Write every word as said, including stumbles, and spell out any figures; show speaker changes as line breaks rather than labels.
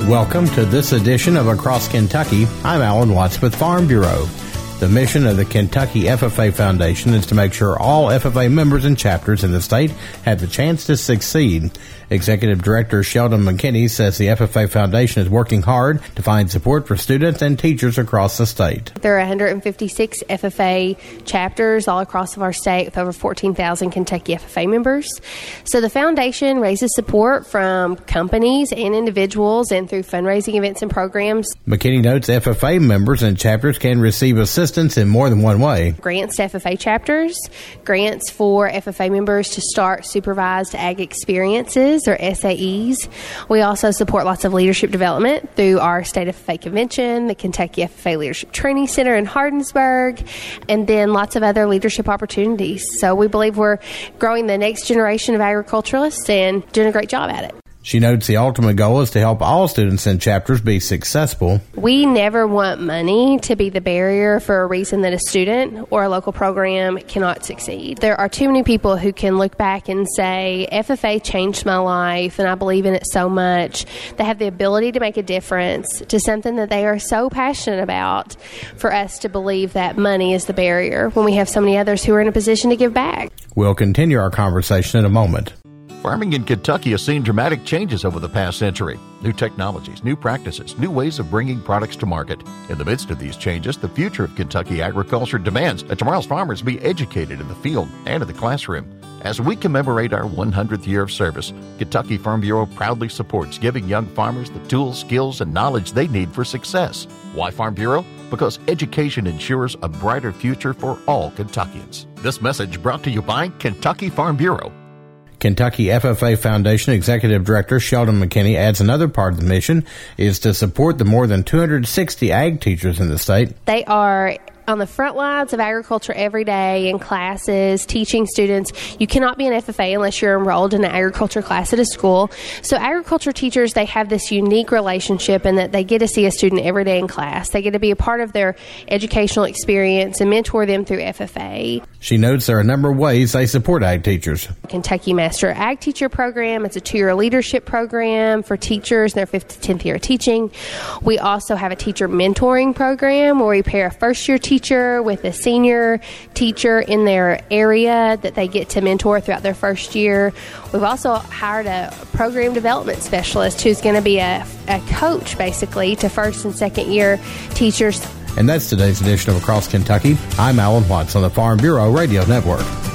Welcome to this edition of Across Kentucky. I'm Alan Watts with Farm Bureau. The mission of the Kentucky F F A Foundation is to make sure all F F A members and chapters in the state have the chance to succeed. Executive Director Sheldon McKinney says the F F A Foundation is working hard to find support for students and teachers across the state.
There are one hundred fifty-six F F A chapters all across our state with over fourteen thousand Kentucky F F A members. So the foundation raises support from companies and individuals and through fundraising events and programs.
McKinney notes F F A members and chapters can receive assistance in more than one way.
Grants to F F A chapters, grants for F F A members to start supervised ag experiences or S A Es. We also support lots of leadership development through our State F F A Convention, the Kentucky F F A Leadership Training Center in Hardinsburg, and then lots of other leadership opportunities. So we believe we're growing the next generation of agriculturalists and doing a great job at it.
She notes the ultimate goal is to help all students and chapters be successful.
We never want money to be the barrier for a reason that a student or a local program cannot succeed. There are too many people who can look back and say, F F A changed my life and I believe in it so much. They have the ability to make a difference to something that they are so passionate about, for us to believe that money is the barrier when we have so many others who are in a position to give back.
We'll continue our conversation in a moment.
Farming in Kentucky has seen dramatic changes over the past century. New technologies, new practices, new ways of bringing products to market. In the midst of these changes, the future of Kentucky agriculture demands that tomorrow's farmers be educated in the field and in the classroom. As we commemorate our one hundredth year of service, Kentucky Farm Bureau proudly supports giving young farmers the tools, skills, and knowledge they need for success. Why Farm Bureau? Because education ensures a brighter future for all Kentuckians. This message brought to you by Kentucky Farm Bureau.
Kentucky F F A Foundation Executive Director Sheldon McKinney adds another part of the mission is to support the more than two hundred sixty ag teachers in the state.
They are on the front lines of agriculture every day in classes, teaching students. You cannot be an F F A unless you're enrolled in an agriculture class at a school. So agriculture teachers, they have this unique relationship in that they get to see a student every day in class. They get to be a part of their educational experience and mentor them through F F A.
She notes there are a number of ways they support ag teachers.
Kentucky Master Ag Teacher Program. It's a two-year leadership program for teachers in their fifth to tenth year of teaching. We also have a teacher mentoring program where we pair a first-year teacher with a senior teacher in their area that they get to mentor throughout their first year. We've also hired a program development specialist who's going to be a, a coach, basically, to first and second year teachers.
And that's today's edition of Across Kentucky. I'm Alan Watts on the Farm Bureau Radio Network.